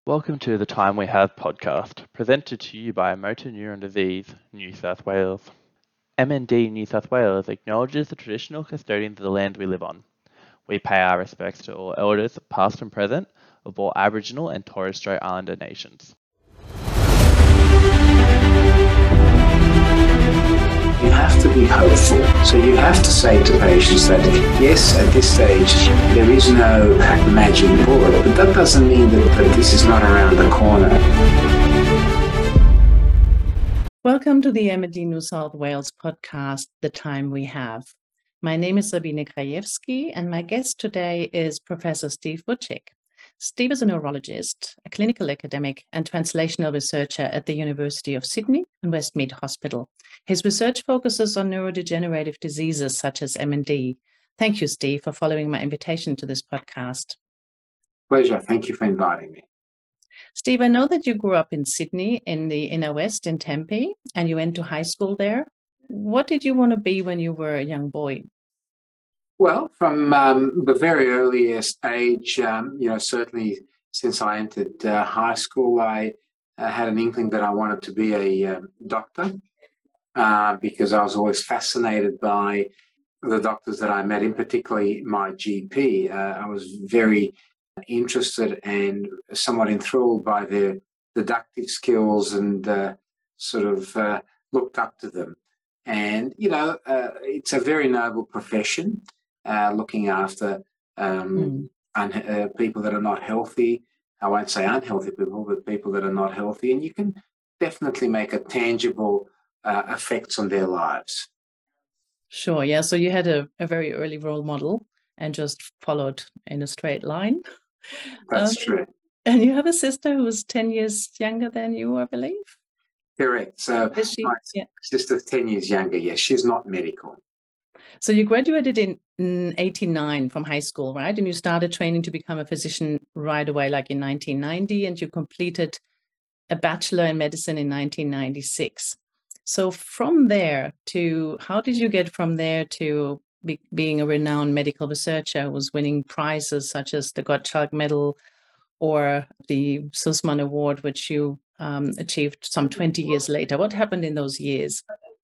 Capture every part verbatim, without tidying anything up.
Welcome to the Time We Have podcast, presented to you by Motor Neuron Disease, New South Wales. M N D New South Wales acknowledges the traditional custodians of the land we live on. We pay our respects to all elders, past and present, of all Aboriginal and Torres Strait Islander nations. You have to be hopeful. So you have to say to patients that, yes, at this stage, there is no magic bullet, but that doesn't mean that, that this is not around the corner. Welcome to the M N D New South Wales podcast, The Time We Have. My name is Sabine Krajewski, and my guest today is Professor Steve Wojcik. Steve is a neurologist, a clinical academic, and translational researcher at the University of Sydney and Westmead Hospital. His research focuses on neurodegenerative diseases such as M N D. Thank you, Steve, for following my invitation to this podcast. Pleasure. Thank you for inviting me. Steve, I know that you grew up in Sydney in the inner west in Tempe, and you went to high school there. What did you want to be when you were a young boy? Well, from um, the very earliest age, um, you know, certainly since I entered uh, high school, I uh, had an inkling that I wanted to be a um, doctor uh, because I was always fascinated by the doctors that I met, in particularly my G P. Uh, I was very interested and somewhat enthralled by their deductive skills and uh, sort of uh, looked up to them. And, you know, uh, it's a very noble profession. Uh, looking after um, Mm. un- uh, people that are not healthy. I won't say unhealthy people, but people that are not healthy. And you can definitely make a tangible uh, effects on their lives. Sure, yeah. So you had a, a very early role model and just followed in a straight line. That's Um, true. And you have a sister who is ten years younger than you, I believe. Correct. So Is she? my Yeah. sister's ten years younger. Yes, she's not medical. So you graduated in, in eighty-nine from high school, right? And you started training to become a physician right away, like in nineteen ninety, and you completed a bachelor in medicine in nineteen ninety-six. So from there to, how did you get from there to be, being a renowned medical researcher who was winning prizes such as the Gottschalk Medal or the Sussman Award, which you um, achieved some twenty years later? What happened in those years?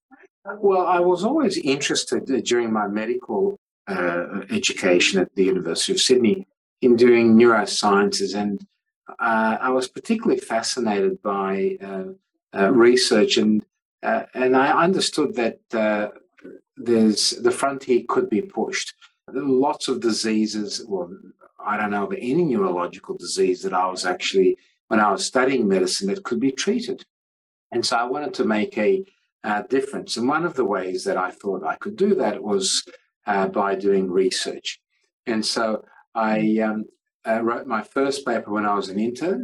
Well, I was always interested uh, during my medical uh, education at the University of Sydney in doing neurosciences, and uh, I was particularly fascinated by uh, uh, research, and uh, and I understood that uh, there's the frontier could be pushed. Lots of diseases. Well, I don't know of any neurological disease that I was actually when I was studying medicine that could be treated, and so I wanted to make a Uh, difference. And one of the ways that I thought I could do that was uh, by doing research. And so I um, uh, wrote my first paper when I was an intern,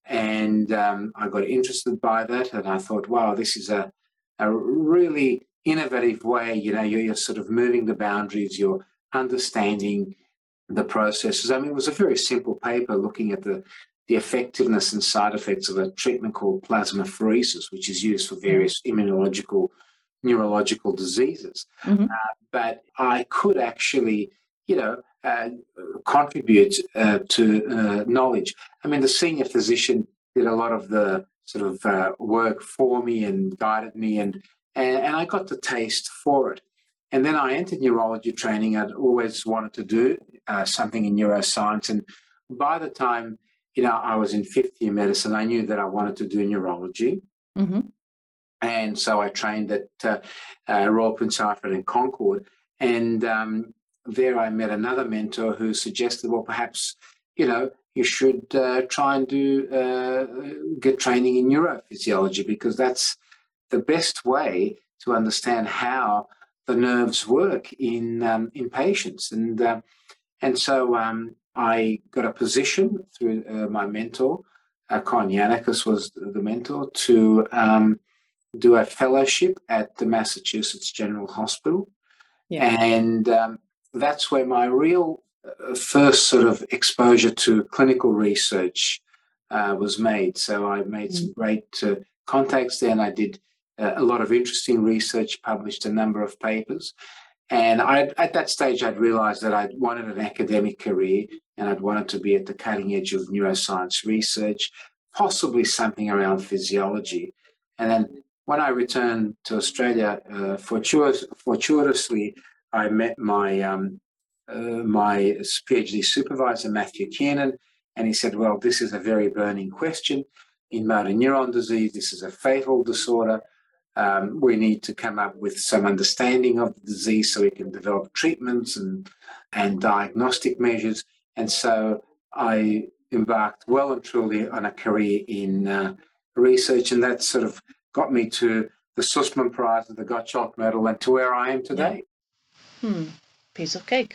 and um, I got interested by that. And I thought, wow, this is a, a really innovative way. You know, you're, you're sort of moving the boundaries, you're understanding the processes. I mean, it was a very simple paper looking at the the effectiveness and side effects of a treatment called plasmapheresis, which is used for various immunological, neurological diseases. Mhm. Uh, but I could actually, you know, uh, contribute uh, to uh, knowledge. I mean, the senior physician did a lot of the sort of uh, work for me and guided me, and, and and I got the taste for it. And then I entered neurology training. I'd always wanted to do uh, something in neuroscience, and by the time you know, I was in fifth year medicine, I knew that I wanted to do neurology. Mhm. And so I trained at uh, uh, Royal Prince Alfred and Concord. And um, there I met another mentor who suggested, well, perhaps, you know, you should uh, try and do, uh, get training in neurophysiology, because that's the best way to understand how the nerves work in, um, in patients. And, uh, and so, um, I got a position through uh, my mentor, uh, Con Yannikis was the mentor, to um, do a fellowship at the Massachusetts General Hospital. Yeah. And um, that's where my real uh, first sort of exposure to clinical research uh, was made. So I made some great uh, contacts there, and I did uh, a lot of interesting research, published a number of papers. And I, at that stage, I'd realized that I'd wanted an academic career and I'd wanted to be at the cutting edge of neuroscience research, possibly something around physiology. And then when I returned to Australia, uh, fortuitous, fortuitously, I met my um, uh, my PhD supervisor, Matthew Kiernan, and he said, well, this is a very burning question in motor neuron disease. This is a fatal disorder. Um, we need to come up with some understanding of the disease so we can develop treatments and, and diagnostic measures. And so I embarked well and truly on a career in uh, research, and that sort of got me to the Sussman Prize and the Gottschalk Medal and to where I am today. Yeah. Hmm. Piece of cake.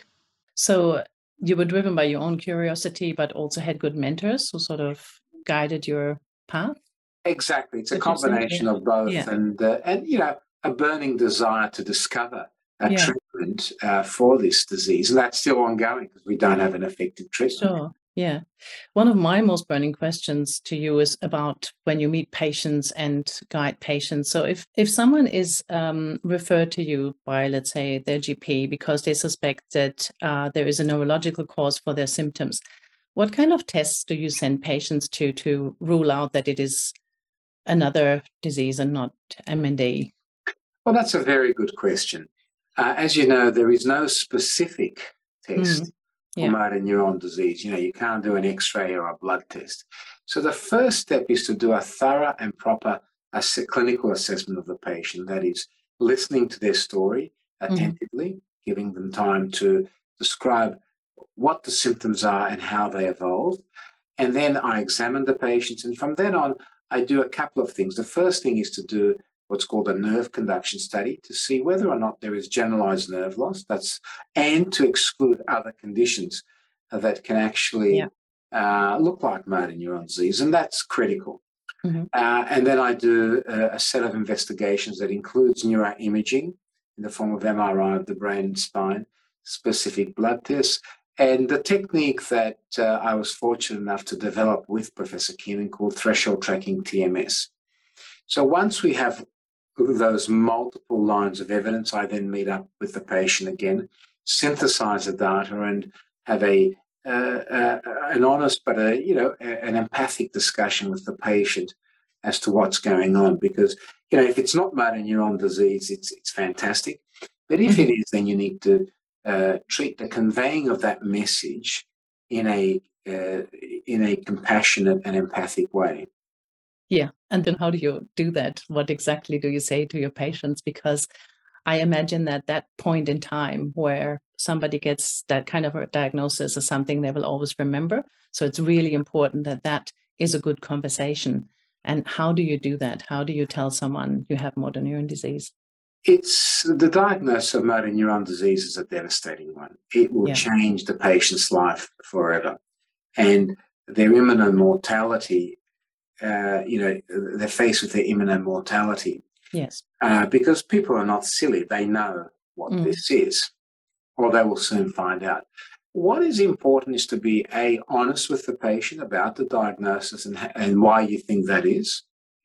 So you were driven by your own curiosity, but also had good mentors who sort of guided your path? Exactly. It's a Would you say? combination Yeah. of both, Yeah. and, uh, and you know, a burning desire to discover a Yeah. treatment uh, for this disease. And that's still ongoing because we don't have an effective treatment. Sure. Yeah. One of my most burning questions to you is about when you meet patients and guide patients. So if, if someone is um, referred to you by, let's say, their G P because they suspect that uh, there is a neurological cause for their symptoms, what kind of tests do you send patients to to rule out that it is another disease and not M N D? Well, that's a very good question. Uh, as you know, there is no specific test Mm. for Yeah. motor neuron disease. You know, you can't do an X-ray or a blood test. So the first step is to do a thorough and proper ass- clinical assessment of the patient. That is, listening to their story attentively, giving them time to describe what the symptoms are and how they evolve. And then I examine the patients. And from then on, I do a couple of things. The first thing is to do what's called a nerve conduction study to see whether or not there is generalized nerve loss. That's and to exclude other conditions uh, that can actually Yeah. uh, look like motor neuron disease, and that's critical. Mhm. Uh, and then I do uh, a set of investigations that includes neuroimaging in the form of M R I of the brain and spine, specific blood tests, and the technique that uh, I was fortunate enough to develop with Professor Kiernan called threshold tracking T M S. So once we have those multiple lines of evidence, I then meet up with the patient again, synthesize the data, and have a uh, uh, an honest but a you know an empathic discussion with the patient as to what's going on. Because you know if it's not motor neuron disease, it's it's fantastic, but if it Mhm. is, then you need to uh, treat the conveying of that message in a uh, in a compassionate and empathic way. Yeah. And then how do you do that? What exactly do you say to your patients? Because I imagine that that point in time where somebody gets that kind of a diagnosis is something they will always remember. So it's really important that that is a good conversation. And how do you do that? How do you tell someone you have motor neuron disease? It's the diagnosis of motor neuron disease is a devastating one. It will Yeah. change the patient's life forever, and their imminent mortality. Uh, you know, they're faced with their imminent mortality Yes. uh, because people are not silly. They know what Mm. this is, or they will soon find out. What is important is to be a honest with the patient about the diagnosis and and why you think that is.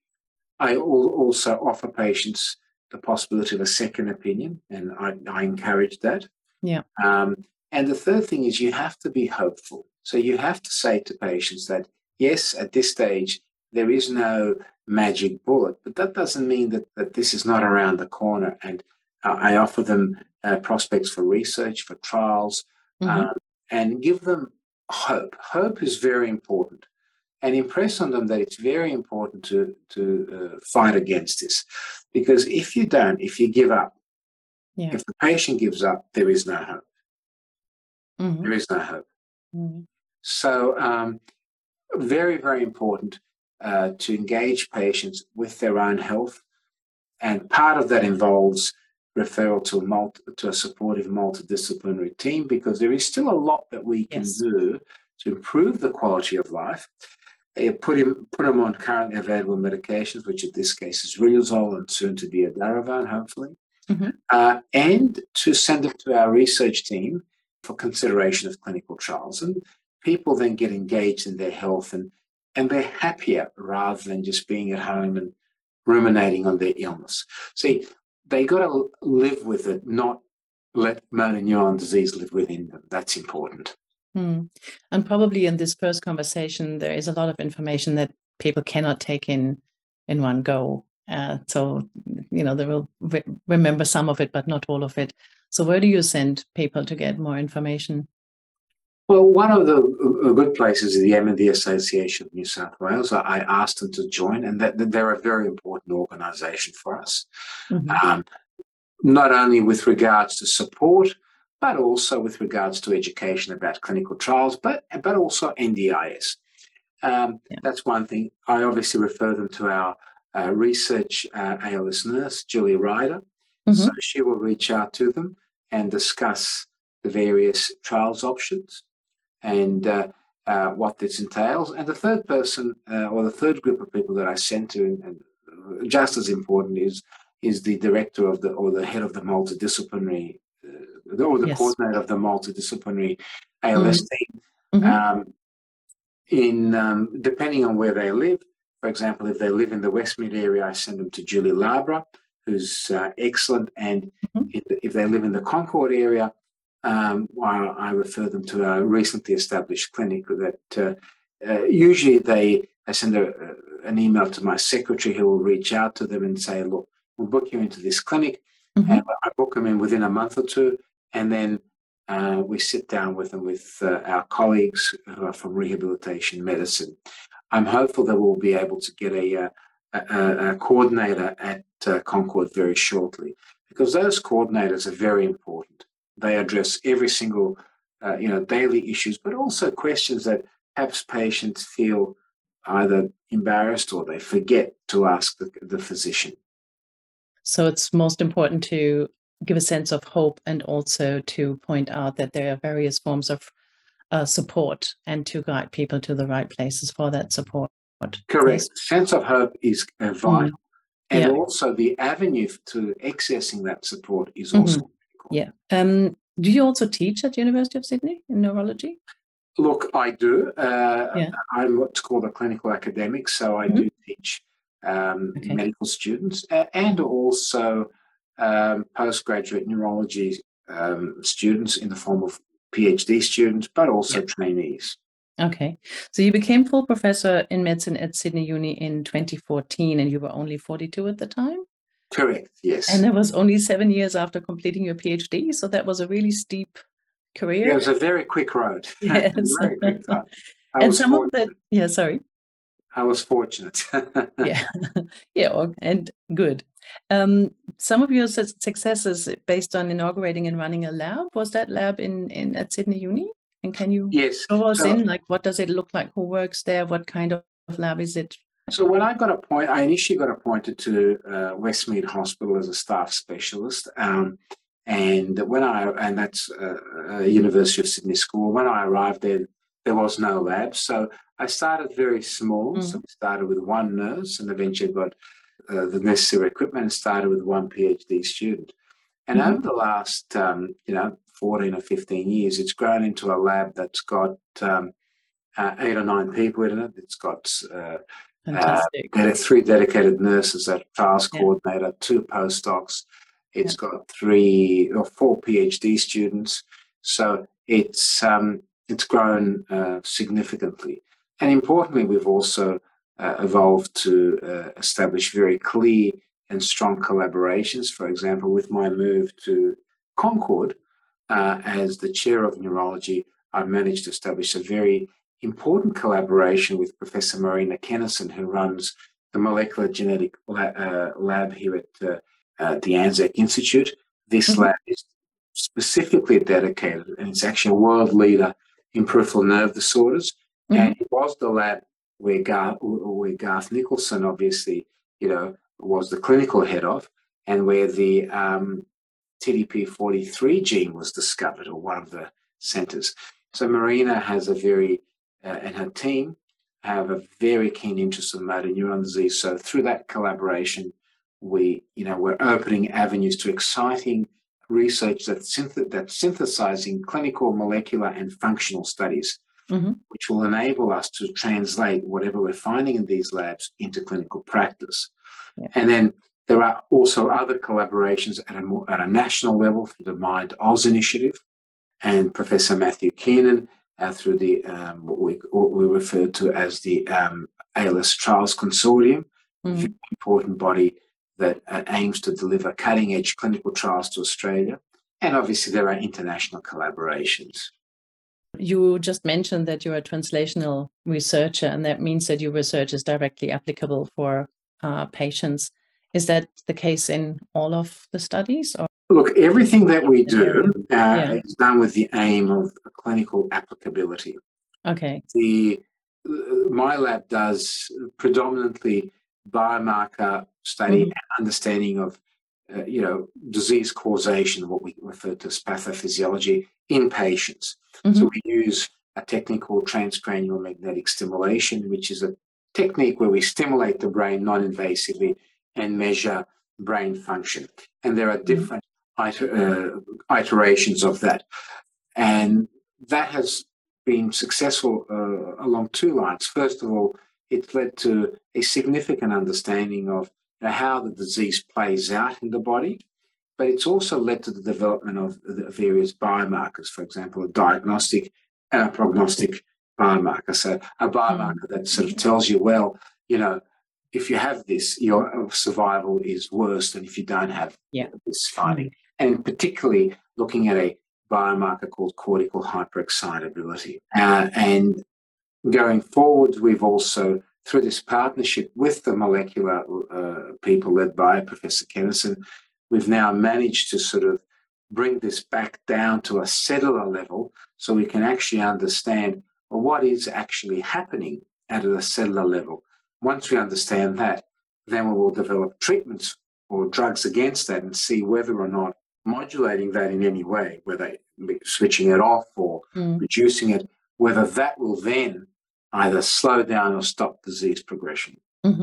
I also offer patients the possibility of a second opinion, and I, I encourage that. Yeah. Um, and the third thing is you have to be hopeful. So you have to say to patients that, yes, at this stage, there is no magic bullet, but that doesn't mean that, that this is not around the corner. And uh, I offer them uh, prospects for research, for trials, Mhm. um, and give them hope. Hope is very important. And impress on them that it's very important to, to uh, fight against this. Because if you don't, if you give up, Yeah. if the patient gives up, there is no hope. Mhm. There is no hope. Mhm. So, um, very, very important uh, to engage patients with their own health. And part of that involves referral to a, multi, to a supportive multidisciplinary team, because there is still a lot that we can Yes. do to improve the quality of life. Uh, put, him, put them on currently available medications, which in this case is Riluzole and soon to be Edaravone, hopefully. Mhm. Uh, and to send it to our research team for consideration of clinical trials. And people then get engaged in their health, and, and they're happier rather than just being at home and ruminating on their illness. See, they got to live with it, not let motor neuron disease live within them. That's important. Hmm. And probably in this first conversation, there is a lot of information that people cannot take in in one go. Uh, so, you know, they will re remember some of it, but not all of it. So where do you send people to get more information? Well, one of the uh, good places is the M N D Association of New South Wales. I, I asked them to join, and that, that they're a very important organisation for us. Mm-hmm. Um, not only with regards to support, but also with regards to education about clinical trials, but, but also N D I S. Um, yeah. That's one thing. I obviously refer them to our uh, research uh, A L S nurse, Julia Ryder. Mm-hmm. So she will reach out to them and discuss the various trials options and uh, uh, what this entails. And the third person, uh, or the third group of people that I sent to, and, and just as important, is is the director of the, or the head of the multidisciplinary, uh, or the yes. coordinator of the multidisciplinary A L S mm-hmm. team. Mm-hmm. Um, in um, depending on where they live, for example, if they live in the Westmead area, I send them to Julie Labra, who's uh, excellent. And mm-hmm. if, if they live in the Concord area, um, while I refer them to a recently established clinic that uh, uh, usually they, I send a, uh, an email to my secretary who will reach out to them and say, look, we'll book you into this clinic. Mm-hmm. And I book them in within a month or two. And then uh, we sit down with them with uh, our colleagues who are from rehabilitation medicine. I'm hopeful that we'll be able to get a, a, a, a coordinator at uh, Concord very shortly, because those coordinators are very important. They address every single, uh, you know, daily issues, but also questions that perhaps patients feel either embarrassed or they forget to ask the, the physician. So it's most important to give a sense of hope and also to point out that there are various forms of uh, support and to guide people to the right places for that support. Correct. Yes. Sense of hope is uh, vital. Mm. And yeah. also the avenue to accessing that support is also mm-hmm. Yeah. Um, do you also teach at University of Sydney in neurology? Look, I do. Uh, yeah. I'm what's called a clinical academic, so I mm-hmm. do teach um, okay. medical students uh, and also um, postgraduate neurology um, students in the form of PhD students, but also yeah. trainees. Okay. So you became full professor in medicine at Sydney Uni in twenty fourteen, and you were only forty-two at the time? Correct, yes. And that was only seven years after completing your PhD, so that was a really steep career. Yeah, it was a very quick road. Yes. very quick road. I and was some fortunate. of that, yeah, sorry. I was fortunate. yeah, yeah, and good. Um, some of your su- successes based on inaugurating and running a lab, was that lab in, in at Sydney Uni? And can you yes. show us so, in, like, what does it look like? Who works there? What kind of lab is it? So when I got appointed, I initially got appointed to uh, Westmead Hospital as a staff specialist. Um, and when I, and that's uh, a University of Sydney school, when I arrived there, there was no lab. So I started very small. Mm-hmm. So we started with one nurse and eventually got uh, the necessary equipment and started with one PhD student. And mm-hmm. over the last, um, you know, fourteen or fifteen years, it's grown into a lab that's got um, uh, eight or nine people in it. It's got uh, Fantastic. Uh, three dedicated nurses, a trials yeah. coordinator, two postdocs. It's yeah. got three or four PhD students. So it's um, it's grown uh, significantly. And importantly, we've also uh, evolved to uh, establish very clear and strong collaborations. For example, with my move to Concord uh, as the chair of neurology, I managed to establish a very important collaboration with Professor Marina Kennison, who runs the molecular genetic lab, uh, lab here at uh, uh, the Anzac Institute. This mm-hmm. lab is specifically dedicated, and it's actually a world leader in peripheral nerve disorders. Mm-hmm. And it was the lab where Garth, where Garth Nicholson, obviously, you know, was the clinical head of, and where the um, T D P forty-three gene was discovered, or one of the centers. So Marina has a very Uh, and her team have a very keen interest in motor neuron disease. So through that collaboration, we, you know, we're opening avenues to exciting research that synth- that's synthesizing clinical, molecular, and functional studies, mm-hmm. which will enable us to translate whatever we're finding in these labs into clinical practice. Yeah. And then There are also other collaborations at a, more, at a national level through the Mind Oz initiative, and Professor Matthew Kiernan uh, through the um, what, we, what we refer to as the um, A L S Trials Consortium, mm-hmm. a very important body that uh, aims to deliver cutting-edge clinical trials to Australia. And obviously there are international collaborations. You just mentioned that you're a translational researcher, and that means that your research is directly applicable for uh, patients. Is that the case in all of the studies? Or? Look, everything that we do uh, yeah. is done with the aim of clinical applicability. Okay. The uh, my lab does predominantly biomarker study mm-hmm. and understanding of uh, you know disease causation, what we refer to as pathophysiology in patients. Mm-hmm. So we use a technique called transcranial magnetic stimulation, which is a technique where we stimulate the brain non-invasively and measure brain function. And there are different iter- uh, iterations of that. And that has been successful uh, along two lines. First of all, it's led to a significant understanding of you know, how the disease plays out in the body, but it's also led to the development of the various biomarkers, for example, a diagnostic and a prognostic biomarker. So a biomarker that sort of tells you, well, you know, if you have this, your survival is worse than if you don't have yeah. this finding. Mm-hmm. And particularly looking at a biomarker called cortical hyperexcitability. Uh, and going forward, we've also, through this partnership with the molecular uh, people led by Professor Kennison, we've now managed to sort of bring this back down to a cellular level so we can actually understand well, what is actually happening at a cellular level. Once we understand that, then we will develop treatments or drugs against that and see whether or not modulating that in any way, whether switching it off or mm. reducing it, whether that will then either slow down or stop disease progression. Mm-hmm.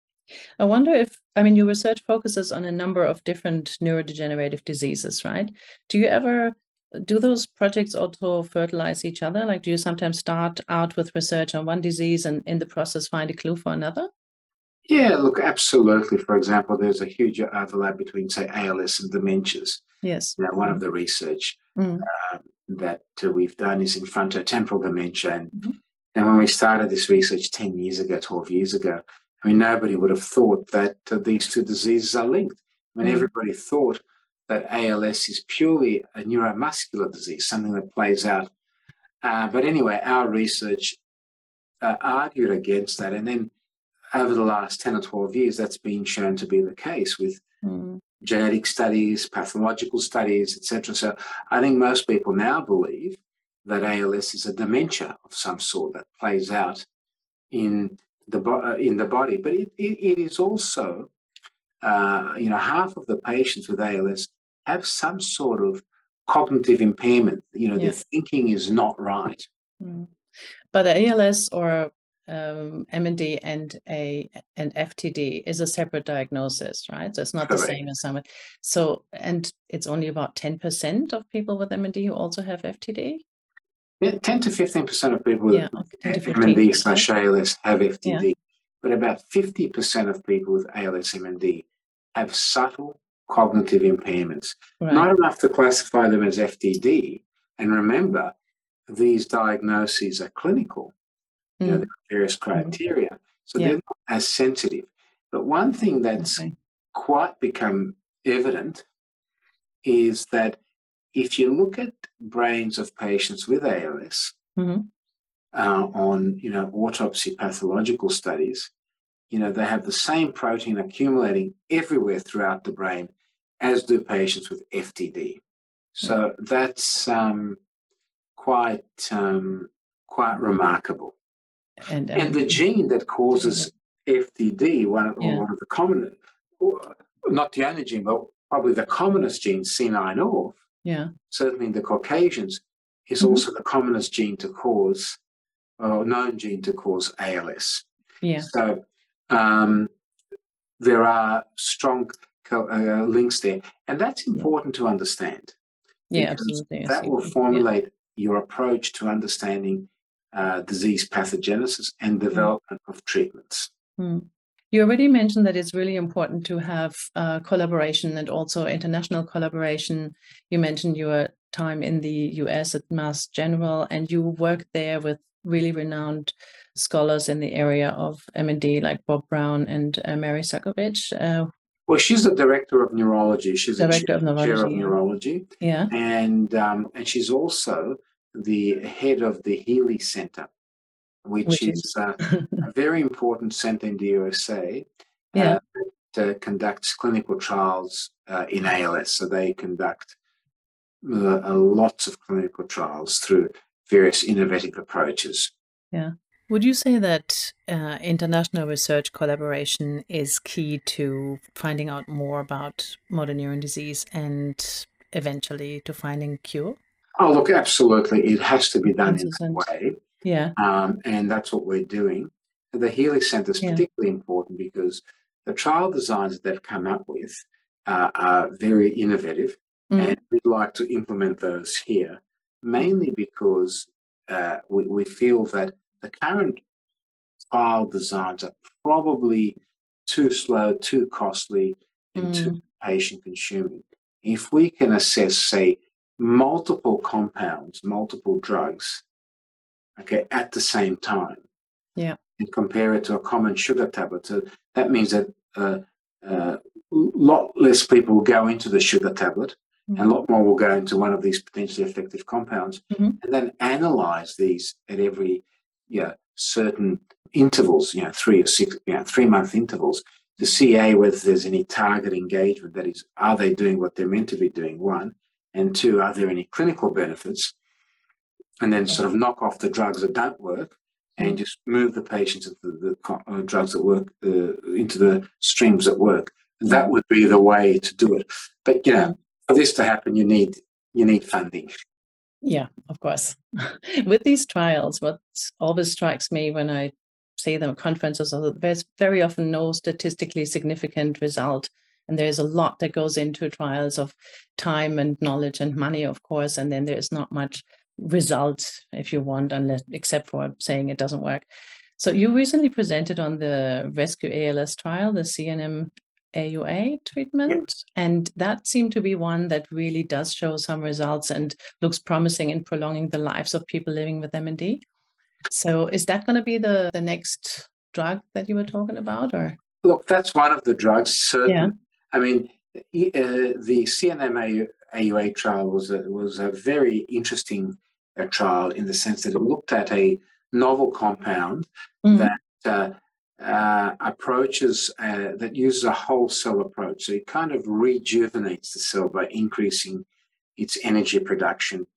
I wonder if, I mean, your research focuses on a number of different neurodegenerative diseases, right? Do you ever, do those projects also fertilize each other? Like, do you sometimes start out with research on one disease and in the process find a clue for another? Yeah, look, absolutely. For example, there's a huge overlap between, say, A L S and dementias. Yes. Now, one of the research mm. uh, that uh, we've done is in frontotemporal dementia. And, mm-hmm. and when we started this research ten years ago, twelve years ago, I mean, nobody would have thought that uh, these two diseases are linked. I mean, mm. everybody thought that A L S is purely a neuromuscular disease, something that plays out. Uh, but anyway, our research uh, argued against that. And then over the last ten or twelve years, that's been shown to be the case with mm. genetic studies, pathological studies, et cetera. So I think most people now believe that A L S is a dementia of some sort that plays out in the uh, in the body. But it, it, it is also, uh, you know, half of the patients with A L S have some sort of cognitive impairment. You know, yeah. their thinking is not right. Mm. But A L S or um, M N D and a and F T D is a separate diagnosis, right? So it's not Correct. The same as someone. So, and it's only about ten percent of people with M N D who also have F T D? Yeah, ten to fifteen percent of people with yeah, M N D slash A L S have F T D, yeah. but about fifty percent of people with A L S M N D have subtle cognitive impairments. Right. Not enough to classify them as F T D. And remember, these diagnoses are clinical. Mm. You know, there are various criteria, mm. so yeah. they're not as sensitive. But one thing that's okay. quite become evident is that if you look at brains of patients with A L S mm-hmm. uh, on, you know, autopsy pathological studies, you know, they have the same protein accumulating everywhere throughout the brain as do patients with F T D. So mm-hmm. that's um, quite um, quite remarkable. And, um, and the gene that causes F T D, one of, yeah. one of the common, not the only gene, but probably the commonest gene, C nine O F, yeah. certainly in the Caucasians, is mm-hmm. also the commonest gene to cause, or known gene to cause A L S. Yeah. So um, there are strong uh, links there. And that's important yeah. to understand. Yeah, absolutely. That will formulate yeah. your approach to understanding uh, disease pathogenesis and development mm. of treatments. Mm. You already mentioned that it's really important to have uh, collaboration and also international collaboration. You mentioned your time in the U S at Mass General, and you worked there with really renowned scholars in the area of M and D, like Bob Brown and uh, Mary Sakovich. Uh, well, she's the director of neurology. She's director a of neurology, chair of yeah. neurology. Yeah. And, um, and she's also the head of the Healy Center, which, which is, is... Uh, a very important center in the U S A. Yeah. Uh, that uh, conducts clinical trials uh, in A L S. So they conduct uh, uh, lots of clinical trials through various innovative approaches. Yeah. Would you say that uh, international research collaboration is key to finding out more about motor neuron disease and eventually to finding cure? Oh, look, absolutely. It has to be done in that way. Yeah. Um, and that's what we're doing. The Healy Center is yeah. particularly important because the trial designs that they've come up with uh, are very innovative, mm. and we'd like to implement those here, mainly because uh, we, we feel that the current trial designs are probably too slow, too costly, and mm. too patient consuming. If we can assess, say, multiple compounds, multiple drugs, okay, at the same time, yeah, and compare it to a common sugar tablet, so that means that a uh, uh, lot less people will go into the sugar tablet, mm-hmm. and a lot more will go into one of these potentially effective compounds, mm-hmm. and then analyze these at every, you know, certain intervals, you know, three or six, you know, three month intervals, to see a whether there's any target engagement. That is, are they doing what they're meant to be doing? One, and two, are there any clinical benefits? And then sort of knock off the drugs that don't work, and just move the patients into the, the uh, drugs that work uh, into the streams that work. That would be the way to do it. But you know, for this to happen, you need you need funding. Yeah, of course. With these trials, what always strikes me when I see them at conferences is that there's very often no statistically significant result. And there's a lot that goes into trials of time and knowledge and money, of course, and then there's not much result, if you want, unless except for saying it doesn't work. So you recently presented on the Rescue A L S trial, the C N M A U A treatment, yeah. and that seemed to be one that really does show some results and looks promising in prolonging the lives of people living with M and D. So is that going to be the, the next drug that you were talking about, or? Look, that's one of the drugs, certainly. Yeah. I mean, uh, the C N M A U A trial was a, was a very interesting uh, trial in the sense that it looked at a novel compound mm-hmm. that uh, uh, approaches, uh, that uses a whole cell approach. So it kind of rejuvenates the cell by increasing its energy production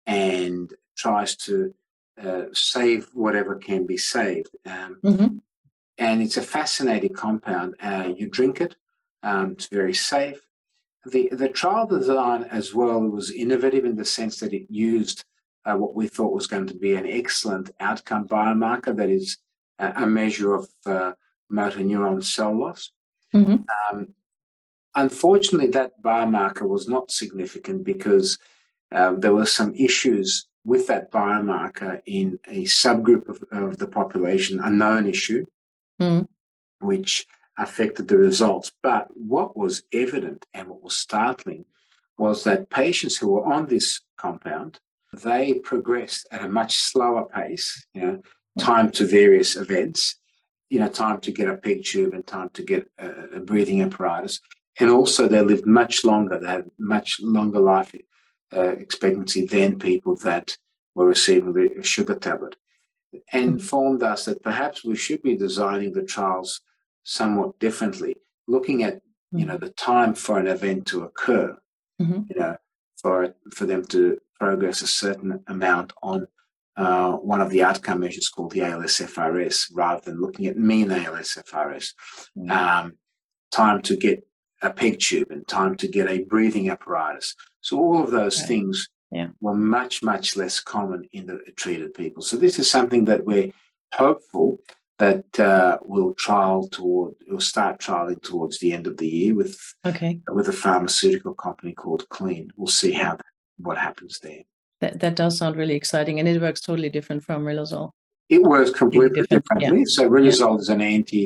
and tries to uh, save whatever can be saved. Um, mm-hmm. And it's a fascinating compound. Uh, you drink it. Um, it's very safe. The the trial design as well was innovative in the sense that it used uh, what we thought was going to be an excellent outcome biomarker, that is uh, a measure of uh, motor neuron cell loss. Mm-hmm. Um, unfortunately, that biomarker was not significant because uh, there were some issues with that biomarker in a subgroup of, of the population, a known issue, mm-hmm. which affected the results. But what was evident and what was startling was that patients who were on this compound, they progressed at a much slower pace, you know, time to various events, you know, time to get a peg tube and time to get a, a breathing apparatus. And also they lived much longer. They had much longer life uh, expectancy than people that were receiving the sugar tablet. And informed us that perhaps we should be designing the trials somewhat differently, looking at, you know, the time for an event to occur, mm-hmm. you know, for for them to progress a certain amount on uh, one of the outcome measures called the A L S F R S, rather than looking at mean A L S F R S. Mm-hmm. Um, time to get a peg tube and time to get a breathing apparatus. So all of those right. things yeah. were much, much less common in the treated people. So this is something that we're hopeful that uh, we'll trial toward, we'll start trialing towards the end of the year with okay. with a pharmaceutical company called Clean. We'll see how what happens there. That that does sound really exciting, and it works totally different from Riluzole. It works completely different, differently. Yeah. So Riluzole yeah. is an anti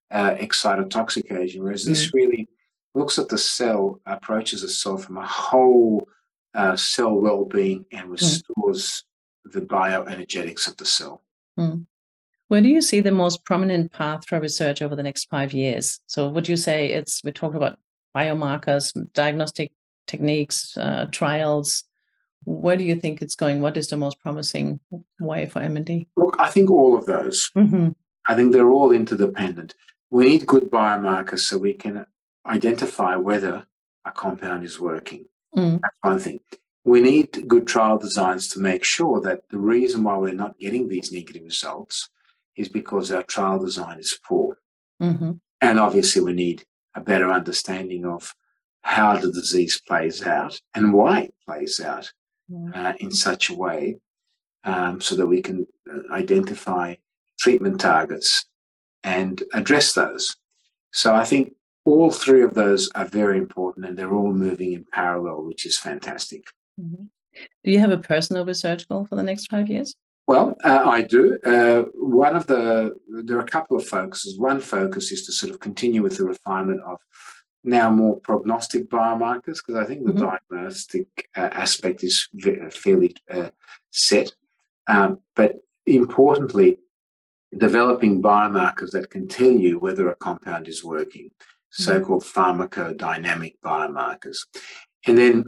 uh, excitotoxic agent, whereas Mm. this really looks at the cell, approaches the cell from a whole uh, cell well-being and restores mm. the bioenergetics of the cell. Mm. Where do you see the most prominent path for research over the next five years? So would you say it's, we talk about biomarkers, diagnostic techniques, uh, trials. Where do you think it's going? What is the most promising way for M and D? Look, I think all of those. Mm-hmm. I think they're all interdependent. We need good biomarkers so we can identify whether a compound is working. Mm. That's one thing. We need good trial designs to make sure that the reason why we're not getting these negative results is because our trial design is poor. Mm-hmm. And obviously we need a better understanding of how the disease plays out and why it plays out uh, in such a way um, so that we can identify treatment targets and address those. So I think all three of those are very important and they're all moving in parallel, which is fantastic. Mm-hmm. Do you have a personal research goal for the next five years? Well, uh, I do. Uh, one of the, there are a couple of focuses. One focus is to sort of continue with the refinement of now more prognostic biomarkers, because I think the mm-hmm. diagnostic uh, aspect is fairly uh, set. Um, but importantly, developing biomarkers that can tell you whether a compound is working, mm-hmm. so-called pharmacodynamic biomarkers. And then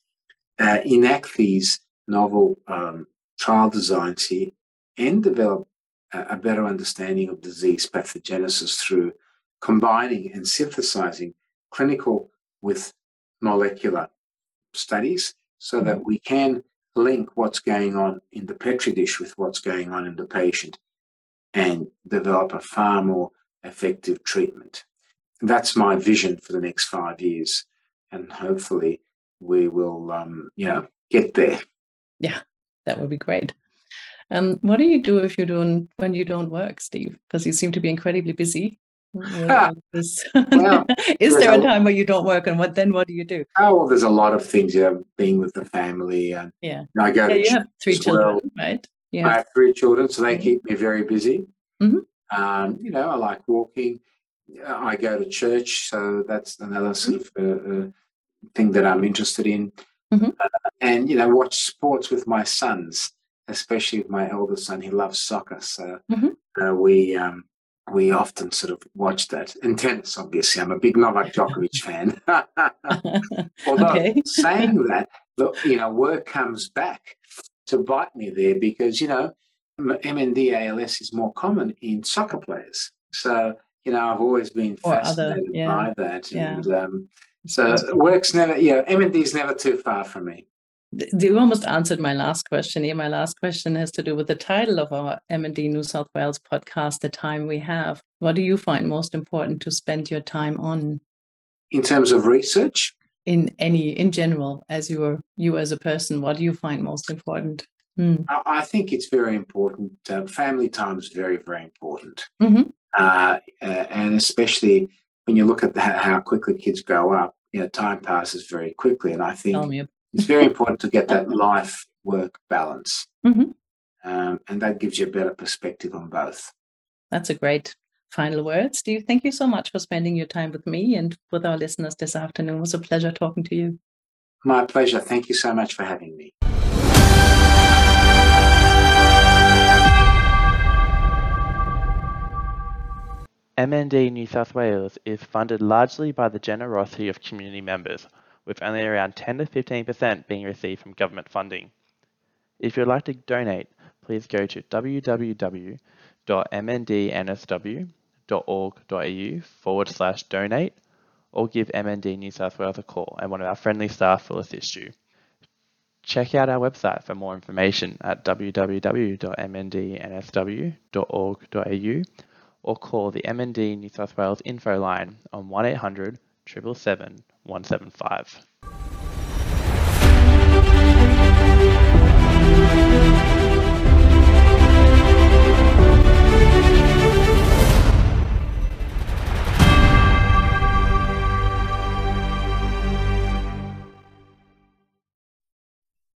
uh, enact these novel um, trial designs here and develop a, a better understanding of disease pathogenesis through combining and synthesizing clinical with molecular studies so mm-hmm. that we can link what's going on in the Petri dish with what's going on in the patient and develop a far more effective treatment. And that's my vision for the next five years. And hopefully we will, um, you know, get there. Yeah, that would be great. Um, what do you do if you don't, when you don't work, Steve? Because you seem to be incredibly busy. Ah, well, is there a time where you don't work, and what then? What do you do? Oh, well, there's a lot of things. You know, being with the family, and yeah, I go. Yeah, to you have three children, well. right? Yeah, I have three children, so they mm-hmm. keep me very busy. Mm-hmm. Um, you know, I like walking. I go to church, so that's another sort of uh, uh, thing that I'm interested in. Mm-hmm. Uh, and you know, watch sports with my sons, especially with my eldest son. He loves soccer, so mm-hmm. uh, we. Um, We often sort of watch that. And tennis, obviously. I'm a big Novak Djokovic fan. Although, okay. saying that, look, you know, work comes back to bite me there because, you know, M N D A L S is more common in soccer players. So, you know, I've always been or fascinated other, yeah. by that. Yeah. And um, so work's never, you know, M N D is never too far from me. You almost answered my last question here. My last question has to do with the title of our M and D New South Wales podcast, The Time We Have. What do you find most important to spend your time on? In terms of research? In any, in general, as you are, you as a person, what do you find most important? Mm. I, I think it's very important. Uh, family time is very, very important. Mm-hmm. Uh, uh, and especially when you look at the, how quickly kids grow up, you know, time passes very quickly. And I think it's very important to get that life-work balance. Mm-hmm. Um, and that gives you a better perspective on both. That's a great final word. Steve, thank you so much for spending your time with me and with our listeners this afternoon. It was a pleasure talking to you. My pleasure. Thank you so much for having me. M N D New South Wales is funded largely by the generosity of community members, with only around ten to fifteen percent being received from government funding. If you'd like to donate, please go to www.mndnsw.org.au forward slash donate or give M N D New South Wales a call and one of our friendly staff will assist you. Check out our website for more information at w w w dot m n d n s w dot org dot a u or call the M N D New South Wales info line on one eight hundred, seven seven seven, one seven five.